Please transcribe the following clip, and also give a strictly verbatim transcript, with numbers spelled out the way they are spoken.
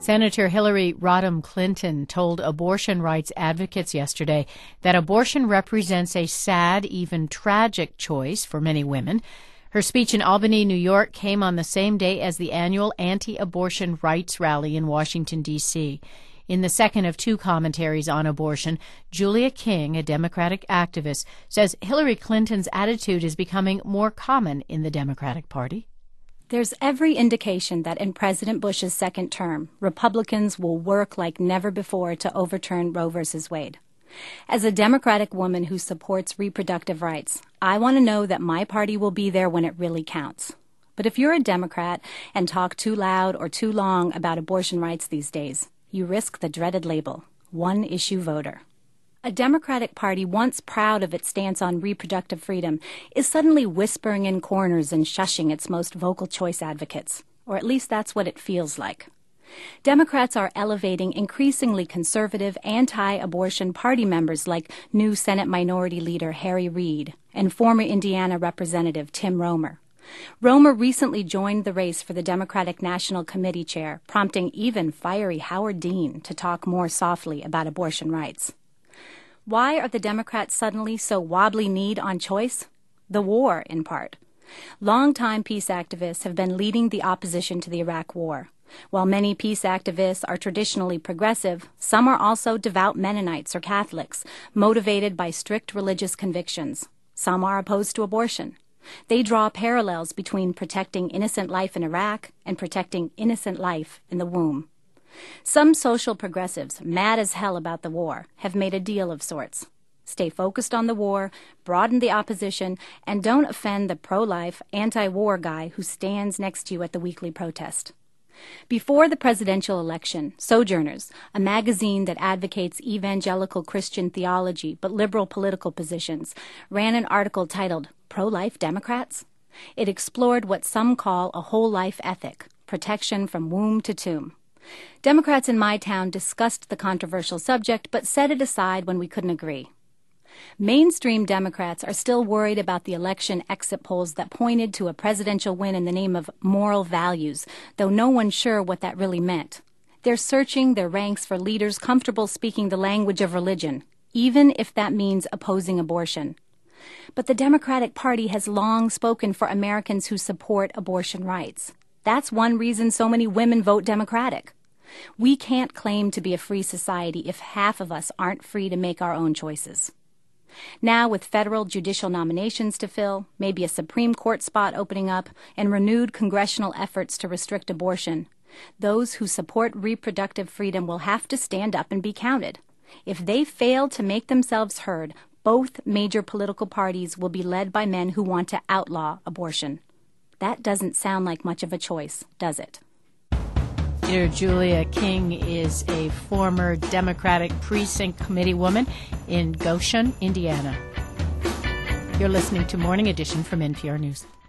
Senator Hillary Rodham Clinton told abortion rights advocates yesterday that abortion represents a sad, even tragic choice for many women. Her speech in Albany, New York, came on the same day as the annual anti-abortion rights rally in Washington, D C In the second of two commentaries on abortion, Julia King, a Democratic activist, says Hillary Clinton's attitude is becoming more common in the Democratic Party. There's every indication that in President Bush's second term, Republicans will work like never before to overturn Roe v. Wade. As a Democratic woman who supports reproductive rights, I want to know that my party will be there when it really counts. But if you're a Democrat and talk too loud or too long about abortion rights these days, you risk the dreaded label, one-issue voter. A Democratic Party once proud of its stance on reproductive freedom is suddenly whispering in corners and shushing its most vocal choice advocates, or at least that's what it feels like. Democrats are elevating increasingly conservative, anti-abortion party members like new Senate Minority Leader Harry Reid and former Indiana Representative Tim Romer. Romer recently joined the race for the Democratic National Committee chair, prompting even fiery Howard Dean to talk more softly about abortion rights. Why are the Democrats suddenly so wobbly kneed on choice? The war, in part. Longtime peace activists have been leading the opposition to the Iraq War. While many peace activists are traditionally progressive, some are also devout Mennonites or Catholics, motivated by strict religious convictions. Some are opposed to abortion. They draw parallels between protecting innocent life in Iraq and protecting innocent life in the womb. Some social progressives, mad as hell about the war, have made a deal of sorts. Stay focused on the war, broaden the opposition, and don't offend the pro-life, anti-war guy who stands next to you at the weekly protest. Before the presidential election, Sojourners, a magazine that advocates evangelical Christian theology but liberal political positions, ran an article titled, Pro-Life Democrats? It explored what some call a whole life ethic, protection from womb to tomb. Democrats in my town discussed the controversial subject but set it aside when we couldn't agree. Mainstream Democrats are still worried about the election exit polls that pointed to a presidential win in the name of moral values, though no one's sure what that really meant. They're searching their ranks for leaders comfortable speaking the language of religion, even if that means opposing abortion. But the Democratic Party has long spoken for Americans who support abortion rights. That's one reason so many women vote Democratic. We can't claim to be a free society if half of us aren't free to make our own choices. Now, with federal judicial nominations to fill, maybe a Supreme Court spot opening up, and renewed congressional efforts to restrict abortion, those who support reproductive freedom will have to stand up and be counted. If they fail to make themselves heard, both major political parties will be led by men who want to outlaw abortion. That doesn't sound like much of a choice, does it? Leader Julia King is a former Democratic Precinct Committee woman in Goshen, Indiana. You're listening to Morning Edition from N P R News.